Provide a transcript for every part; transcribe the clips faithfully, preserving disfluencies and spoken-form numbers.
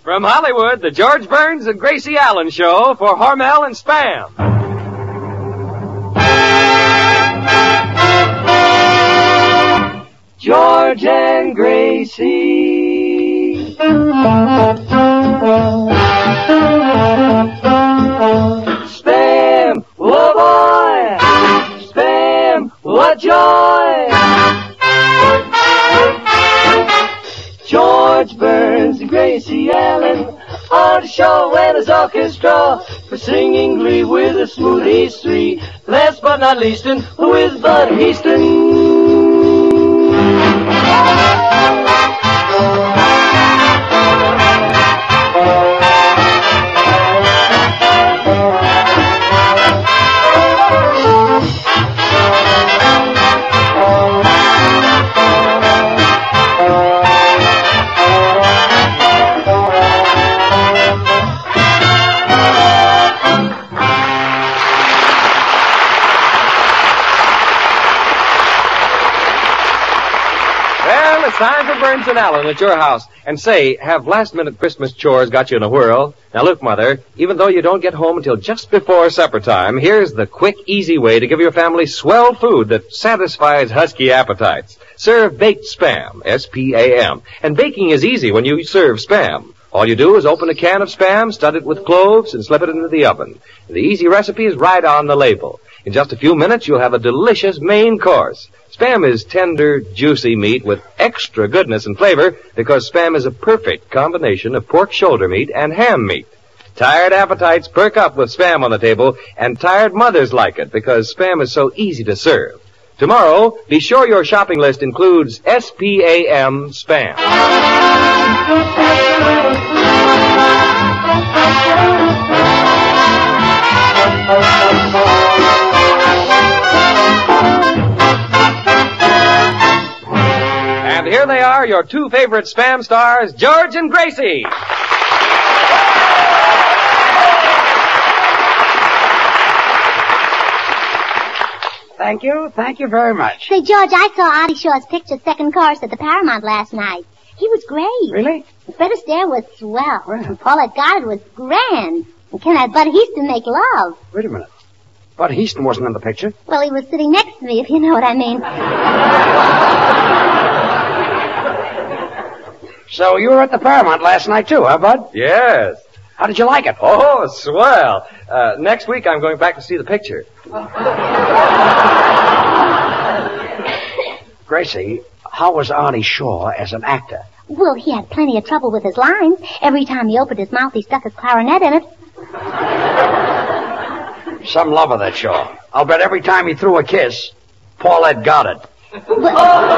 From Hollywood, the George Burns and Gracie Allen Show for Hormel and Spam. George and Gracie. Spam, oh boy. Spam, what joy. George Burns and Gracie Allen on the show and his orchestra for singing glee with a smooth history. Last but not least, with Bud Heaston. Time for Burns and Allen at your house. And say, have last-minute Christmas chores got you in a whirl? Now look, Mother, even though you don't get home until just before supper time, here's the quick, easy way to give your family swell food that satisfies husky appetites. Serve baked Spam, S P A M. And baking is easy when you serve Spam. All you do is open a can of Spam, stud it with cloves, and slip it into the oven. The easy recipe is right on the label. In just a few minutes, you'll have a delicious main course. Spam is tender, juicy meat with extra goodness and flavor because Spam is a perfect combination of pork shoulder meat and ham meat. Tired appetites perk up with Spam on the table, and tired mothers like it because Spam is so easy to serve. Tomorrow, be sure your shopping list includes S P A M Spam. And here they are, your two favorite Spam stars, George and Gracie. Thank you. Thank you very much. Say, George, I saw Artie Shaw's picture second chorus at the Paramount last night. He was great. Really? Fred Astaire was swell. Well. And Paulette Goddard was grand. And can that Bud Heaston make love? Wait a minute. Bud Heaston wasn't in the picture. Well, he was sitting next to me, if you know what I mean. So you were at the Paramount last night, too, huh, Bud? Yes. How did you like it? Oh, swell. Uh, next week I'm going back to see the picture. Gracie, how was Artie Shaw as an actor? Well, he had plenty of trouble with his lines. Every time he opened his mouth, he stuck his clarinet in it. Some love of that Shaw. I'll bet every time he threw a kiss, Paulette got it. Well,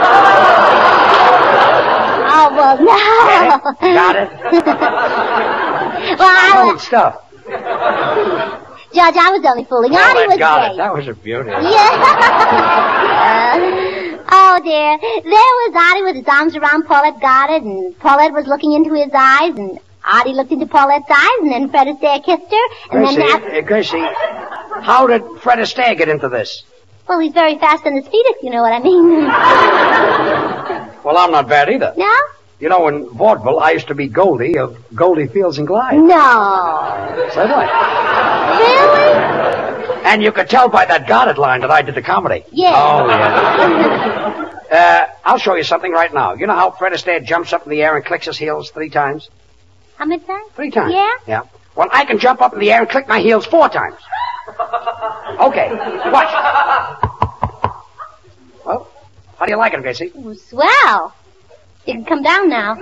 oh, well, no. Got it? Well, I Good stuff. Judge, I was only fooling. Artie Paulette was got great. it. That was a beauty. Yeah. Oh, dear. There was Artie with his arms around Paulette Goddard, and Paulette was looking into his eyes, and Artie looked into Paulette's eyes, and then Fred Astaire kissed her, and Gracie, then... After... uh, Gracie, how did Fred Astaire get into this? Well, he's very fast on his feet, if you know what I mean. Well, I'm not bad either. No? You know, in vaudeville, I used to be Goldie of Goldie Fields and Glide. No. So did I. Really? And you could tell by that Goddard line that I did the comedy. Yeah. Oh, yeah. uh, I'll show you something right now. You know how Fred Astaire jumps up in the air and clicks his heels three times? How many times? Three times. Yeah? Yeah. Well, I can jump up in the air and click my heels four times. Okay. Watch. Well, how do you like it, Gracie? Oh, swell. You can come down now.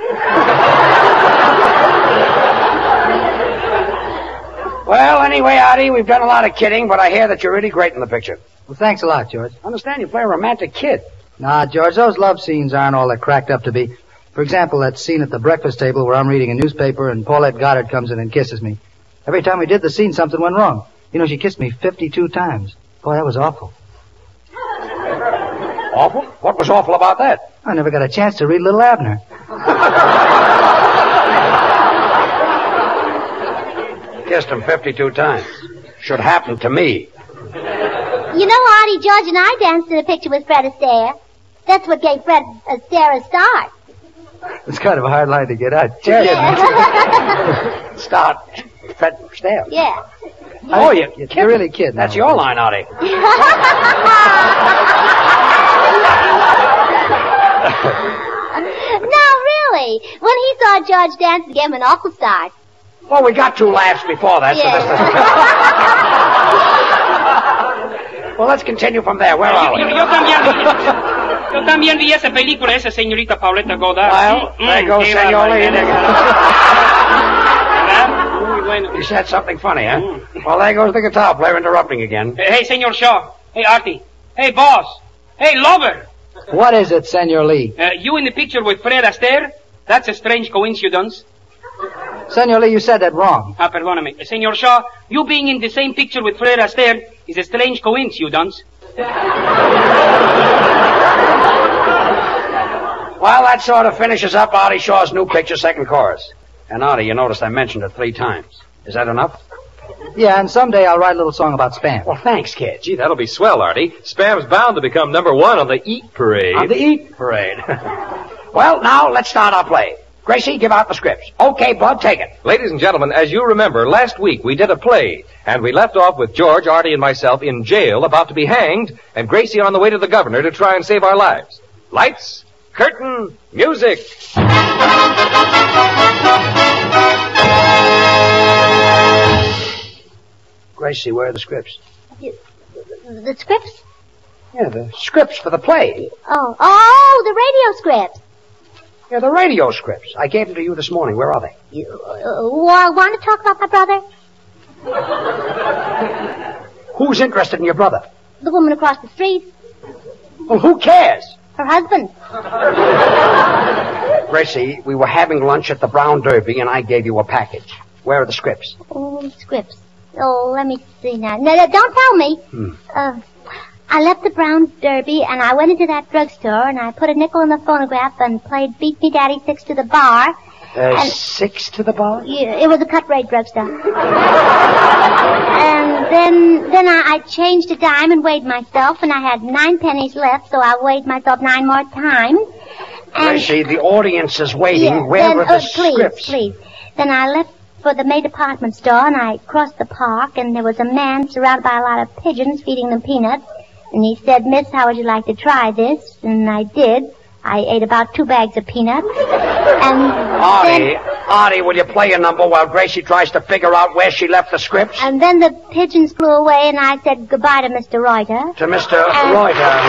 Well, anyway, Artie, we've done a lot of kidding, but I hear that you're really great in the picture. Well, thanks a lot, George. I understand you play a romantic kid. Nah, George, those love scenes aren't all they're cracked up to be. For example, that scene at the breakfast table where I'm reading a newspaper and Paulette Goddard comes in and kisses me. Every time we did the scene, something went wrong. You know, she kissed me fifty-two times. Boy, that was awful. Awful? What was awful about that? I never got a chance to read Little Abner. Kissed him fifty-two times. Should happen to me. You know, Artie, George and I danced in a picture with Fred Astaire. That's what gave Fred Astaire a start. It's kind of a hard line to get out. You're Yeah. Start Fred Astaire. Yeah. Oh, you, kidding. You're really kidding. That's your line, Artie. No, really. When he saw George dance, it gave him an awful start. Well, we got two laughs before that, Yeah. so this Well, let's continue from there. Where are we? Yo, yo también vi, yo también vi esa película, esa señorita Pauleta Goddard. Well, Mm, there mm, goes qué Senor Lee. barbaridad. ¿Verdad? Muy bueno. You said something funny, huh? Mm. Well, there goes the guitar player interrupting again. Hey, Senor Shaw. Hey, Artie. Hey, boss. Hey, lover. What is it, Senor Lee? Uh, you in the picture with Fred Astaire? That's a strange coincidence. Senor Lee, you said that wrong. Ah, perdóname. Senor Shaw, you being in the same picture with Fred Astaire is a strange coincidence. Well, that sort of finishes up Artie Shaw's new picture, second chorus. And Artie, you noticed I mentioned it three times. Is that enough? Yeah, and someday I'll write a little song about Spam. Well, thanks, kid. Gee, that'll be swell, Artie. Spam's bound to become number one on the Eat Parade. On the Eat Parade. Well, now let's start our play. Gracie, give out the scripts. Okay, Bud, take it. Ladies and gentlemen, as you remember, last week we did a play, and we left off with George, Artie, and myself in jail about to be hanged, and Gracie on the way to the governor to try and save our lives. Lights, curtain, music. Gracie, where are the scripts? The scripts? Yeah, the scripts for the play. Oh, oh, the radio scripts. Yeah, the radio scripts. I gave them to you this morning. Where are they? You uh, want to talk about my brother? Who's interested in your brother? The woman across the street. Well, who cares? Her husband. Gracie, we were having lunch at the Brown Derby, and I gave you a package. Where are the scripts? Oh, the scripts. Oh, let me see now. No, no, don't tell me. Hmm. Uh, I left the Brown Derby, and I went into that drugstore, and I put a nickel in the phonograph and played Beat Me Daddy Six to the Bar. Uh, and six to the bar? Yeah, it was a cut rate drugstore. And then then I, I changed a dime and weighed myself, and I had nine pennies left, so I weighed myself nine more times. And Gracie, the audience is waiting. yeah, Where then, are the uh, please, scripts? please. Then I left for the May department store, and I crossed the park, and there was a man surrounded by a lot of pigeons feeding them peanuts. And he said, Miss, how would you like to try this? And I did. I ate about two bags of peanuts. And Artie, then, Artie, will you play a number while Gracie tries to figure out where she left the scripts? and then the pigeons flew away, and I said goodbye to Mister Reuter. To Mister And- Reuter.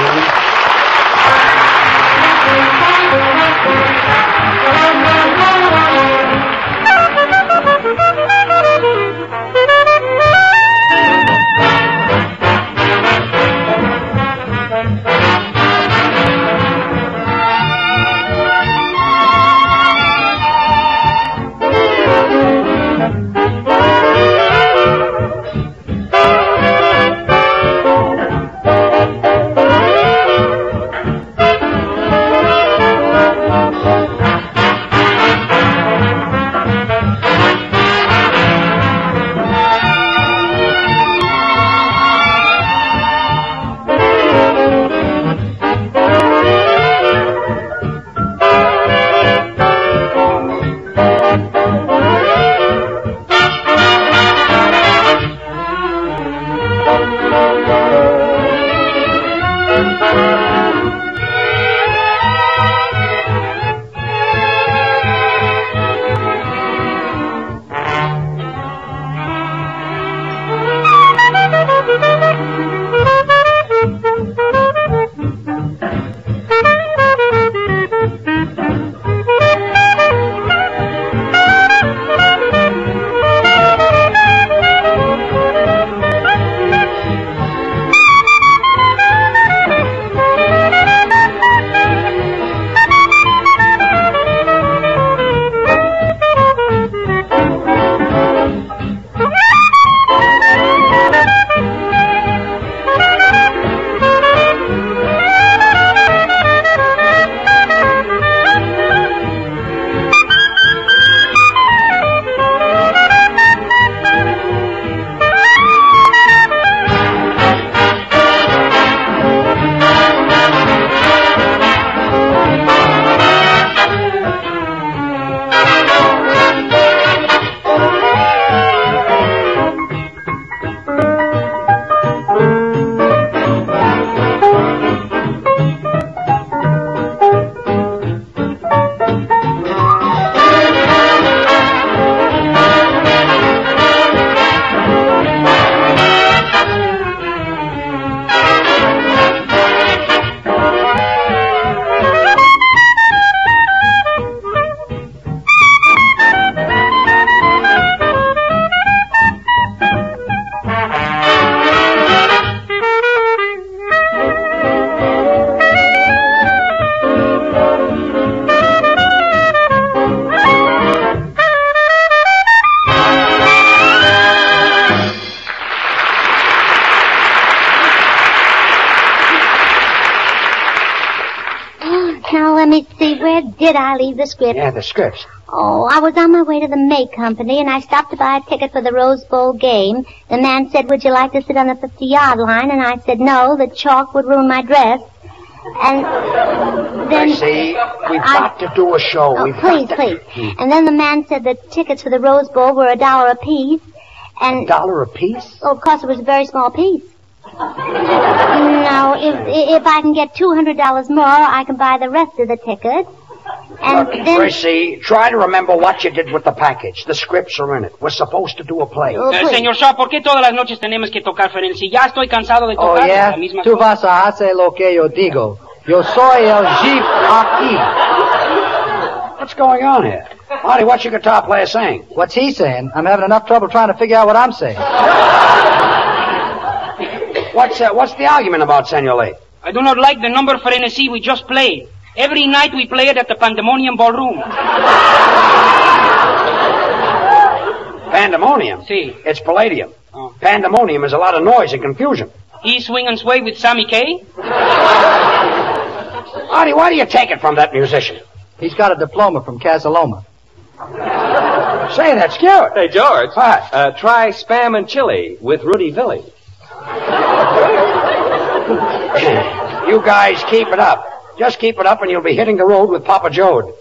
did I leave the script? Yeah, the scripts. Oh, I was on my way to the May Company, and I stopped to buy a ticket for the Rose Bowl game. The man said, would you like to sit on the fifty-yard line? And I said, no, the chalk would ruin my dress. And then... See, we've I, got to do a show. Oh, we've please, got to... please. Hmm. And then the man said the tickets for the Rose Bowl were a dollar apiece. And... A dollar apiece? Oh, of course, it was a very small piece. No, if if I can get two hundred dollars more, I can buy the rest of the tickets. And Look, then... Gracie, try to remember what you did with the package. The scripts are in it. We're supposed to do a play. Oh, eh, señor Shaw, ¿por qué todas las noches tenemos que tocar Ferenci? Ya estoy cansado de Oh, tocar yeah? la misma Tú cosa. vas a hacer lo que yo digo. Yo soy el jeep aquí. What's going on here? Marty, what's your guitar player saying? What's he saying? I'm having enough trouble trying to figure out what I'm saying. What's uh, what's the argument about, Senor Lee? I do not like the number Ferenci we just played. Every night we play it at the Pandemonium Ballroom. Pandemonium? See. It's Palladium. Oh. Pandemonium is a lot of noise and confusion. He swing and sway with Sammy Kaye? Artie, why do you take it from that musician? He's got a diploma from Casaloma. Say, that's cute. Hey, George. What? Uh, try Spam and Chili with Rudy Villi. You guys keep it up. Just keep it up and you'll be hitting the road with Papa Jode.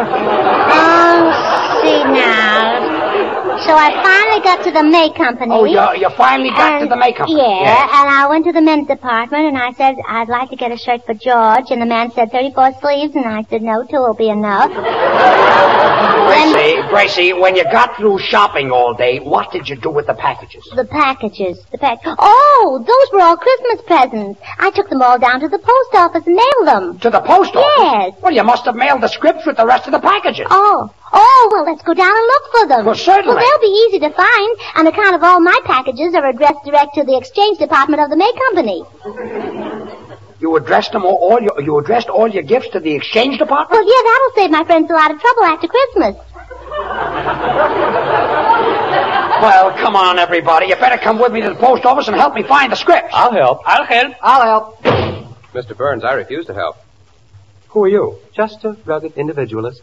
Oh, see now. So I finally got to the May Company. Oh, you, you finally got and, to the makeup. Yeah, and I went to the men's department, and I said, I'd like to get a shirt for George, and the man said thirty-four sleeves, and I said, no, two will be enough. Gracie, Gracie, when you got through shopping all day, what did you do with the packages? The packages, the pack. Oh, those were all Christmas presents. I took them all down to the post office and mailed them. To the post office? Yes. Well, you must have mailed the scripts with the rest of the packages. Oh. Oh, well, let's go down and look for them. Well, certainly. Well, they'll be easy to find. On account of all my packages are addressed direct to the exchange department of the May Company. You addressed them all, all your, you addressed all your gifts to the exchange department? Well, yeah, that'll save my friends a lot of trouble after Christmas. Well, come on, everybody. You better come with me to the post office and help me find the scripts. I'll help. I'll help. I'll help. Mister Burns, I refuse to help. Who are you? Just a rugged individualist.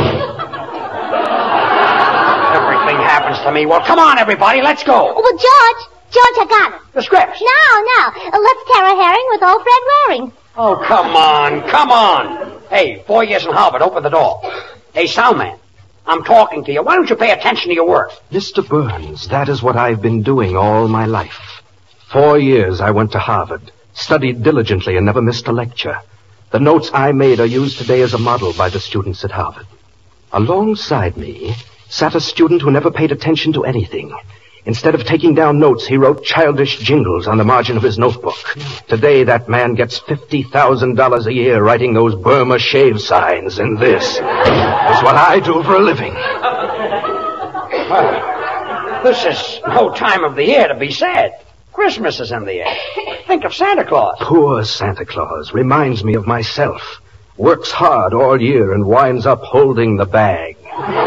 Everything happens to me. Well, come on, everybody. Let's go. Oh, well, George, George, I got it. The scripts. No, no. Uh, let's tear a herring with old Fred Waring. Oh, come on. Come on. Hey, four years in Harvard. Open the door. Hey, soundman. I'm talking to you. Why don't you pay attention to your work? Mister Burns, that is what I've been doing all my life. Four years I went to Harvard, studied diligently and never missed a lecture. The notes I made are used today as a model by the students at Harvard. Alongside me sat a student who never paid attention to anything. Instead of taking down notes, he wrote childish jingles on the margin of his notebook. Today, that man gets fifty thousand dollars a year writing those Burma shave signs, and this is what I do for a living. Well, this is no time of the year to be sad. Christmas is in the air. Think of Santa Claus. Poor Santa Claus reminds me of myself. Works hard all year and winds up holding the bag.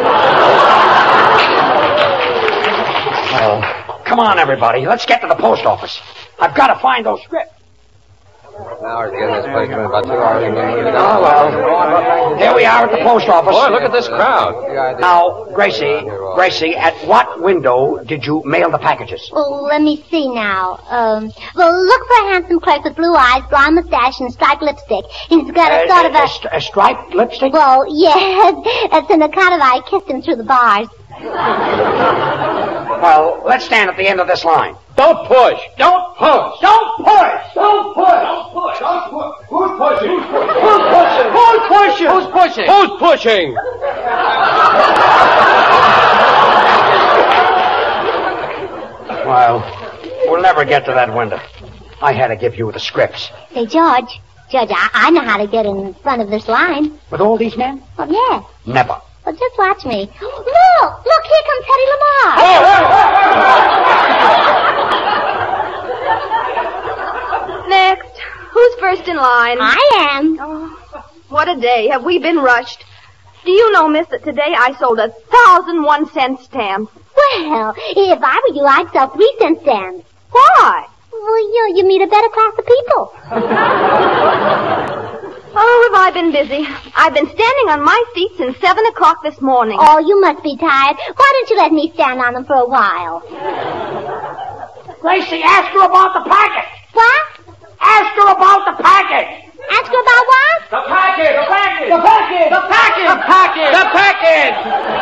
Well, come on, everybody. Let's get to the post office. I've got to find those scripts. Hours to get in this place, about two hours. Oh, well. Here we are at the post office. Boy, look at this crowd. Now, Gracie, Gracie, at what window did you mail the packages? Oh, let me see now. Um, well, look for a handsome clerk with blue eyes, blonde mustache, and striped lipstick. He's got a Uh, sort a, of a... a, st- a striped lipstick? Well, yes. It's an account of I kissed him through the bars. Well, let's stand at the end of this line. Don't push. Don't push! Don't push! Don't push! Don't push! Don't push! Who's pushing? Who's pushing? Who's pushing? Who's pushing? Who's pushing? Well, we'll never get to that window. I had to give you the scripts. Hey, George. George, I, I know how to get in front of this line. With all these men? Well, yeah. Never. Well, just watch me. Look! Look, here comes Teddy Lamar. Next. Who's first in line? I am. Oh, what a day. Have we been rushed? Do you know, miss, that today I sold a thousand one cent stamps? Well, if I were you, I'd sell three cent stamps. Why? Well, you, you meet a better class of people. Oh, have I been busy? I've been standing on my feet since seven o'clock this morning. Oh, you must be tired. Why don't you let me stand on them for a while? Gracie, ask her about the package. What? Ask her about the package. Ask her about what? The package! The package! The package. The package! The package! The package!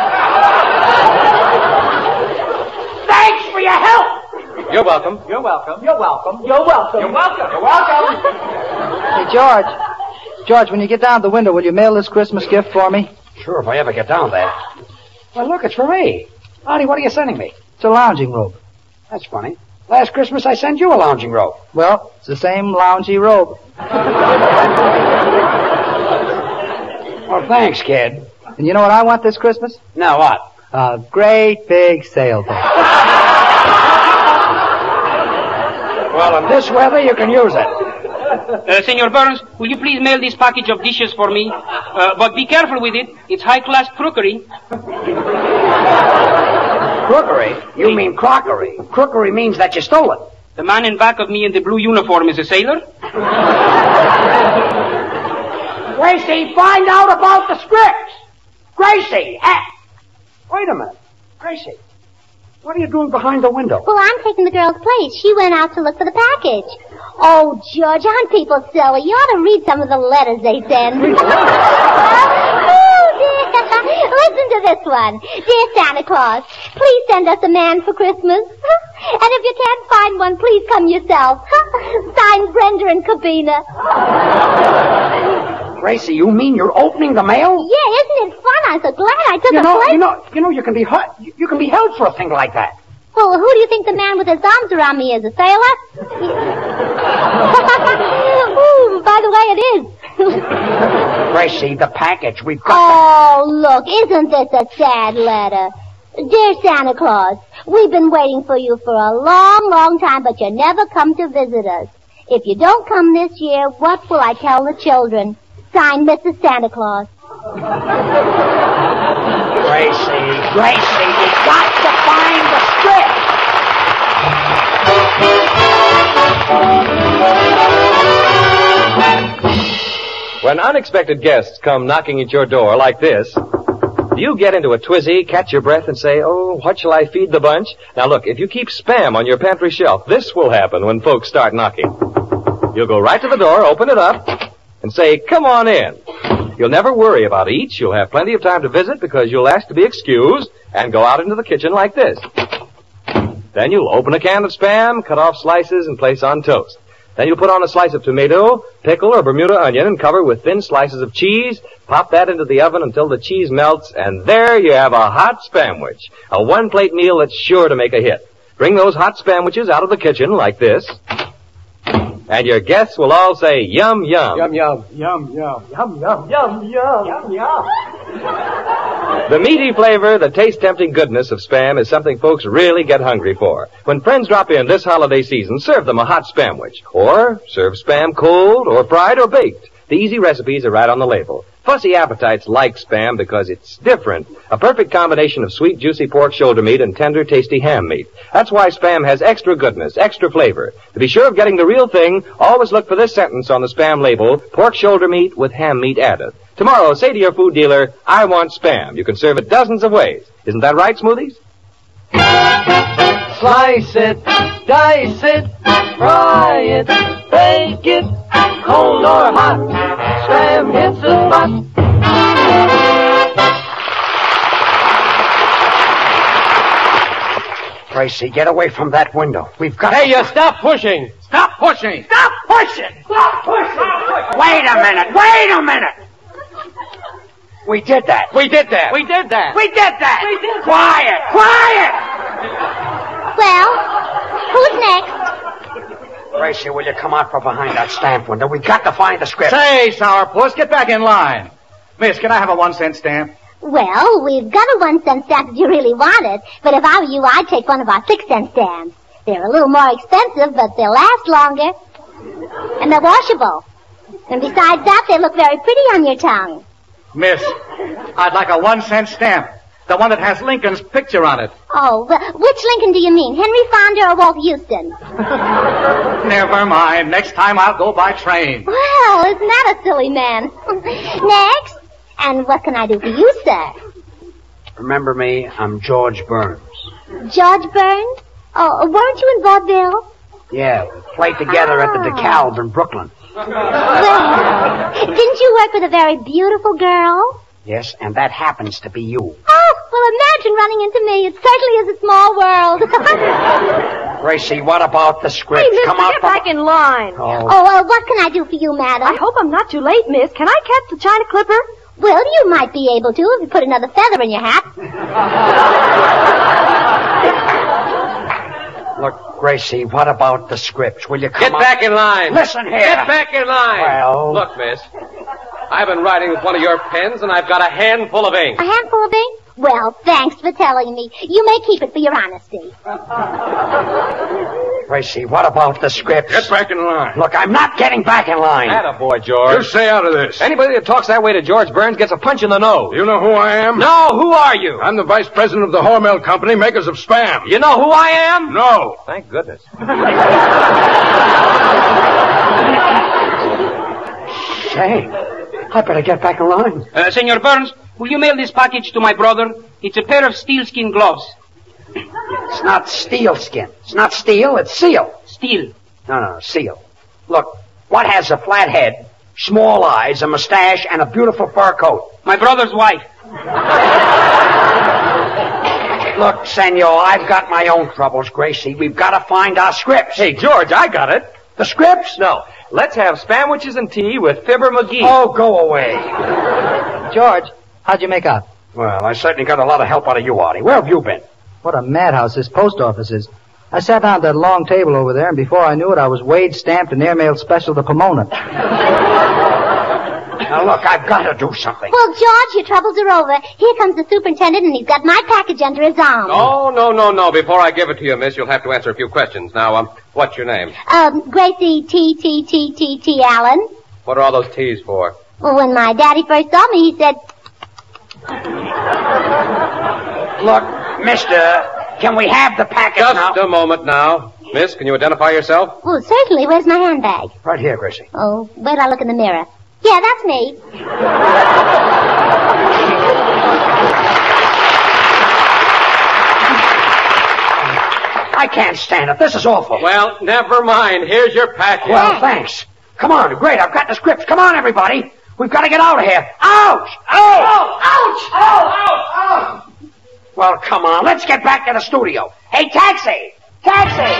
Thanks for your help. You're welcome. You're welcome. You're welcome. You're welcome. You're welcome. You're welcome. Hey, George. George, when you get down to the window, will you mail this Christmas gift for me? Sure, if I ever get down there. Well, look, it's for me. Artie, what are you sending me? It's a lounging robe. That's funny. Last Christmas I sent you a lounging robe. Well, it's the same loungy robe. Well, thanks, kid. And you know what I want this Christmas? Now what? A great big sailboat. Well, in this weather, you can use it. Uh, Senor Burns, will you please mail this package of dishes for me? Uh, but be careful with it. It's high-class crookery. Crookery? You mean crockery. Crookery means that you stole it. The man in back of me in the blue uniform is a sailor? Gracie, find out about the scripts. Gracie, eh. Wait a minute. Gracie, what are you doing behind the window? Well, I'm taking the girl's place. She went out to look for the package. Oh, George, aren't people silly? You ought to read some of the letters they send. Oh, dear. Listen to this one. Dear Santa Claus, please send us a man for Christmas. And if you can't find one, please come yourself. Signed, Brenda and Cabina. Gracie, you mean you're opening the mail? Yeah, isn't it fun? I'm so glad I took You a know, place. you know, you know, you can be hurt. You can be held for a thing like that. Well, who do you think the man with his arms around me is? A sailor? Ooh, by the way, it is. Gracie, the package. We've got Oh, look, isn't this a sad letter? Dear Santa Claus, we've been waiting for you for a long, long time, but you never come to visit us. If you don't come this year, what will I tell the children? Signed, Missus Santa Claus. Gracie, Gracie, you've got to find the script. When unexpected guests come knocking at your door like this, do you get into a twizzy, catch your breath, and say, oh, what shall I feed the bunch? Now look, if you keep Spam on your pantry shelf, this will happen when folks start knocking. You'll go right to the door, open it up, and say, come on in. You'll never worry about each. You'll have plenty of time to visit because you'll ask to be excused and go out into the kitchen like this. Then you'll open a can of Spam, cut off slices, and place on toast. Then you'll put on a slice of tomato, pickle, or Bermuda onion and cover with thin slices of cheese. Pop that into the oven until the cheese melts, and there you have a hot Spamwich. A one-plate meal that's sure to make a hit. Bring those hot Spamwiches out of the kitchen like this, and your guests will all say, yum, yum. Yum, yum. Yum, yum. Yum, yum. Yum, yum. Yum, yum. The meaty flavor, the taste-tempting goodness of Spam is something folks really get hungry for. When friends drop in this holiday season, serve them a hot Spamwich. Or serve Spam cold, or fried, or baked. The easy recipes are right on the label. Fussy appetites like Spam because it's different. A perfect combination of sweet, juicy pork shoulder meat and tender, tasty ham meat. That's why Spam has extra goodness, extra flavor. To be sure of getting the real thing, always look for this sentence on the Spam label, pork shoulder meat with ham meat added. Tomorrow, say to your food dealer, I want Spam. You can serve it dozens of ways. Isn't that right, Smoothies? Slice it, dice it, fry it, bake it, cold or hot, Spam hits the spot. Gracie, get away from that window. We've got Hey, you stop pushing! Stop pushing! Stop pushing! Stop pushing! Wait a minute! Wait a minute! We did that. We did that! We did that! We did that! We did Quiet! Quiet! Well, who's next? Gracie, will you come out from behind that stamp window? We've got to find the script. Say, Sourpuss, get back in line. Miss, can I have a one-cent stamp? Well, we've got a one-cent stamp if you really want it, but if I were you, I'd take one of our six-cent stamps. They're a little more expensive, but they'll last longer. And they're washable. And besides that, they look very pretty on your tongue. Miss, I'd like a one-cent stamp. The one that has Lincoln's picture on it. Oh, well, which Lincoln do you mean? Henry Fonda or Walt Houston? Never mind. Next time I'll go by train. Well, isn't that a silly man? Next. And what can I do for you, sir? Remember me? I'm George Burns. George Burns? Oh, weren't you in vaudeville? Yeah, we played together at the DeKalb in Brooklyn. Well, didn't you work with a very beautiful girl? Yes, and that happens to be you. Oh, well, imagine running into me. It certainly is a small world. Gracie, what about the script? Hey, miss, Come get up. back in line. Oh. Oh, uh, what can I do for you, madam? I hope I'm not too late, miss. Can I catch the China Clipper? Well, you might be able to if you put another feather in your hat. Look, Gracie, what about the scripts? Will you come Get up? back in line. Listen here. Get back in line. Well. Look, miss. I've been writing with one of your pens, and I've got a handful of ink. A handful of ink? Well, thanks for telling me. You may keep it for your honesty. Gracie, what about the scripts? Get back in line. Look, I'm not getting back in line. Attaboy, George. You stay out of this. Anybody that talks that way to George Burns gets a punch in the nose. You know who I am? No, who are you? I'm the vice president of the Hormel Company, makers of Spam. You know who I am? No. Thank goodness. Say, I better get back in line. Uh, Senor Burns, will you mail this package to my brother? It's a pair of sealskin gloves. It's not steel skin. It's not steel, it's seal. Steel. No, no, seal. Look, what has a flat head, small eyes, a mustache, and a beautiful fur coat? My brother's wife. Look, senor, I've got my own troubles, Gracie. We've got to find our scripts. Hey, George, I got it. The scripts? No. Let's have Spamwiches and tea with Fibber McGee. Oh, go away. George, how'd you make out? Well, I certainly got a lot of help out of you, Artie. Where have you been? What a madhouse this post office is. I sat down at that long table over there, and before I knew it, I was weighed, stamped, and airmailed special to Pomona. Now, look, I've got to do something. Well, George, your troubles are over. Here comes the superintendent, and he's got my package under his arm. Oh, no, no, no. Before I give it to you, miss, you'll have to answer a few questions. Now, um, what's your name? Um, Gracie T. T. T. T. T. Allen. What are all those T's for? Well, when my daddy first saw me, he said... Look, mister, can we have the package Just now? a moment now. Miss, can you identify yourself? Well, certainly. Where's my handbag? Right here, Gracie. Oh, wait till I look in the mirror. Yeah, that's me. I can't stand it. This is awful. Well, never mind. Here's your package. Well, thanks. Come on. Great. I've got the scripts. Come on, everybody. We've got to get out of here. Ouch! Ouch! Ouch! Ouch! Ouch! Ouch! Well, come on. Let's get back to the studio. Hey, taxi! Taxi!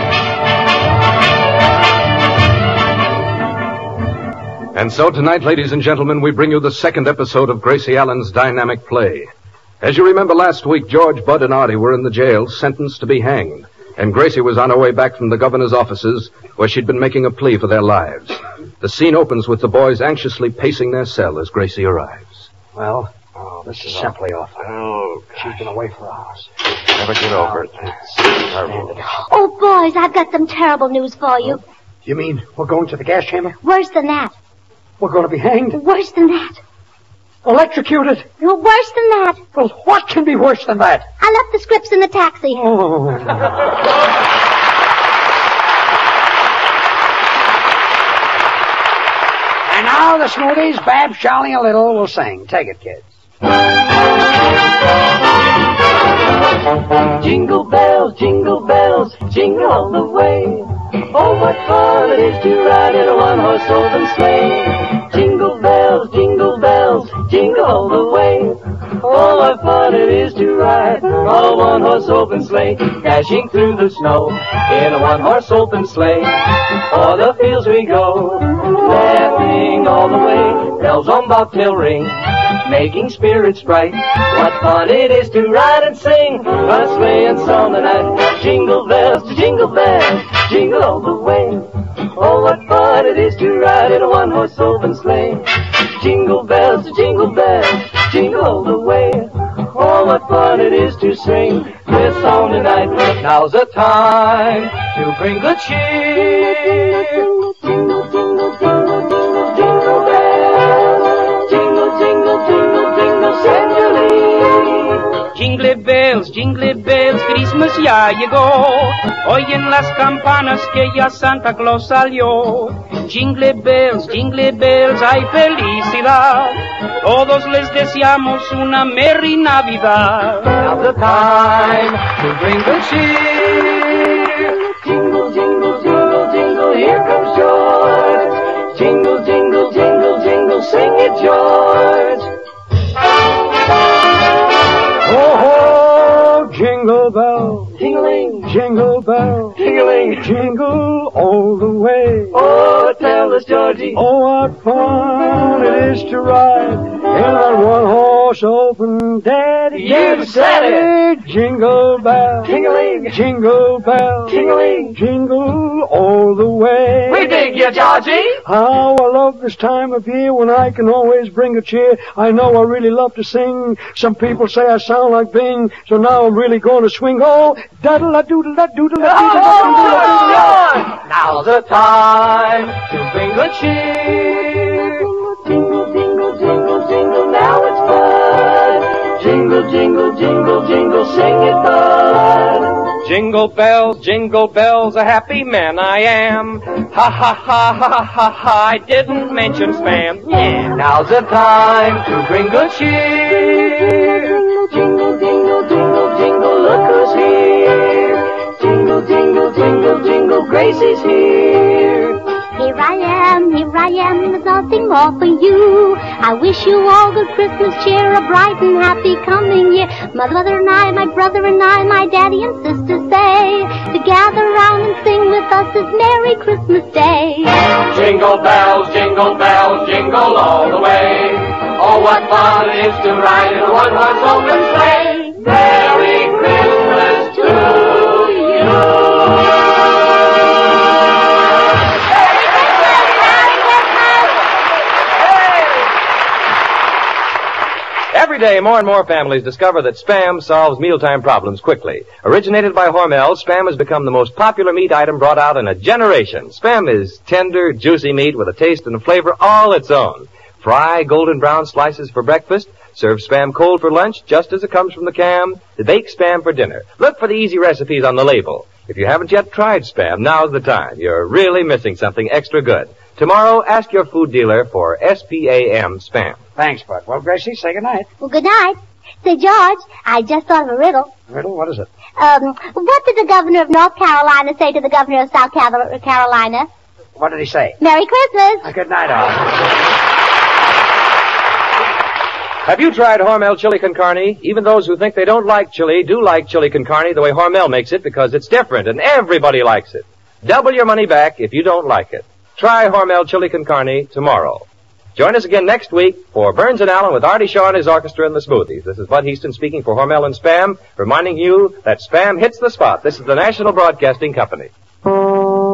And so tonight, ladies and gentlemen, we bring you the second episode of Gracie Allen's dynamic play. As you remember last week, George, Bud, and Artie were in the jail, sentenced to be hanged. And Gracie was on her way back from the governor's offices, where she'd been making a plea for their lives. The scene opens with the boys anxiously pacing their cell as Gracie arrives. Well, oh, this is simply awful. Oh, she's been away for hours. Never get over it. It's terrible. Oh, boys, I've got some terrible news for you. You mean we're going to the gas chamber? Worse than that. We're going to be hanged? Worse than that. Electrocuted? No, worse than that. Well, what can be worse than that? I left the scripts in the taxi. Oh. And now the Smoothies, Babs, Charlie, and Little will sing. Take it, kids. Jingle bells, jingle bells, jingle all the way. Oh, what fun it is to ride in a one-horse open sleigh. Jingle bells, jingle bells, jingle all the way. Oh, what fun it is to ride on a one-horse open sleigh. Dashing through the snow in a one-horse open sleigh. O'er the fields we go, laughing all the way. Bells on bobtail ring, making spirits bright. What fun it is to ride and sing on a sleighing song tonight. Jingle bells, jingle bells, jingle all the way. Oh, what fun it is to ride in a one-horse open sleigh. Jingle bells, jingle bells, jingle all the way. Oh, what fun it is to sing this song tonight. Now's the time to bring good cheer. Jingle, jingle, jingle, jingle, jingle, jingle bells. Jingle, jingle, jingle, jingle, Sanjali. Jingle bells, jingle bells, Christmas ya llegó. Oyen las campanas que ya Santa Claus salió. Jingle bells, jingle bells, hay felicidad. Todos les deseamos una merry Navidad. Now's the time to bring good cheer. Jingle, jingle, jingle, jingle, here comes George. Jingle, jingle, jingle, jingle, sing it, George. Oh, ho, jingle bell, Jingling, jingle bell, jingling, jingle all the way. oh, tell us, Georgie. Oh, what fun it is to ride in that one-horse open daddy. You said it. Jingle bell, Jingling, jingle bell, jingling. jingle all the way. We dig you, Georgie. How I love this time of year when I can always bring a cheer. I know I really love to sing. Some people say I sound like Bing, so now I'm really going to swing. Oh, daddle-a-doodle-a-doodle-a-doodle-a-doodle-a. Now's the time to bring good cheer. Jingle, jingle, jingle, jingle, now it's fun. Jingle, jingle, jingle, jingle, sing it, bud. Jingle bells, jingle bells, a happy man I am. Ha ha ha ha ha ha, I didn't mention spam. Yeah. Now's the time to bring good cheer. Jingle, jingle, jingle, jingle, look who's here. Jingle, jingle, jingle, jingle, Gracie's here. Here I am, here I am, there's nothing more for you. I wish you all good Christmas cheer, a bright and happy coming year. My mother and I, my brother and I, my daddy and sister say, to gather round and sing with us this Merry Christmas Day. Jingle bells, jingle bells, jingle all the way. Oh, what fun it is to ride in a one-horse open sleigh. Merry Christmas to you. Every day, more and more families discover that Spam solves mealtime problems quickly. Originated by Hormel, Spam has become the most popular meat item brought out in a generation. Spam is tender, juicy meat with a taste and a flavor all its own. Fry golden brown slices for breakfast. Serve Spam cold for lunch, just as it comes from the can. Bake Spam for dinner. Look for the easy recipes on the label. If you haven't yet tried Spam, now's the time. You're really missing something extra good. Tomorrow, ask your food dealer for S P A M Spam. Thanks, Bud. Well, Gracie, say goodnight. Well, good night. Say, George, I just thought of a riddle. Riddle, what is it? Um, what did the governor of North Carolina say to the governor of South Cal- Carolina? What did he say? Merry Christmas. Uh, good night, all. Have you tried Hormel chili con carne? Even those who think they don't like chili do like chili con carne the way Hormel makes it because it's different and everybody likes it. Double your money back if you don't like it. Try Hormel chili con carne tomorrow. Join us again next week for Burns and Allen with Artie Shaw and his orchestra and the Smoothies. This is Bud Heaston speaking for Hormel and Spam, reminding you that Spam hits the spot. This is the National Broadcasting Company.